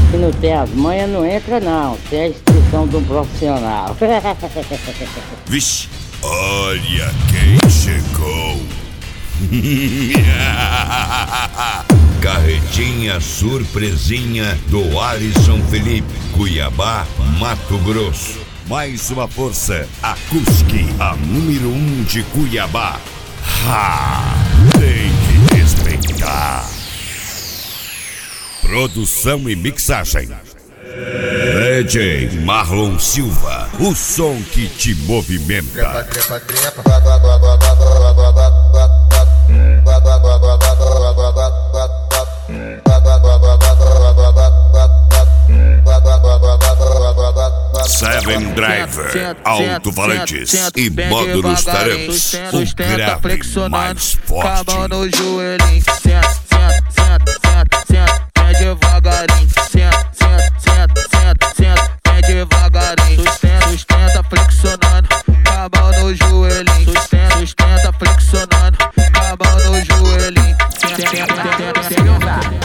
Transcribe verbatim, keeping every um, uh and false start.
que não tem as manhas não entra não, tem a instrução de um profissional. Vixe, olha quem chegou. Carretinha surpresinha do Alisson Felipe, Cuiabá, Mato Grosso. Mais uma força, a Cusque, a número um de Cuiabá. Ha! Tem que respeitar. Produção e mixagem D J Marlon Silva, o som que te movimenta. Seven Driver, alto-falantes e módulos tarantes. O grave mais forte. Com a mão no joelhinho, senta, senta, senta, senta, senta, vem devagarinho, senta, senta, senta, senta, senta, vem devagarinho, sustenta, sustenta, flexionando, com a mão no joelhinho, sustenta, sustenta, flexionando, com a mão no joelhinho, senta, senta, senta, senta.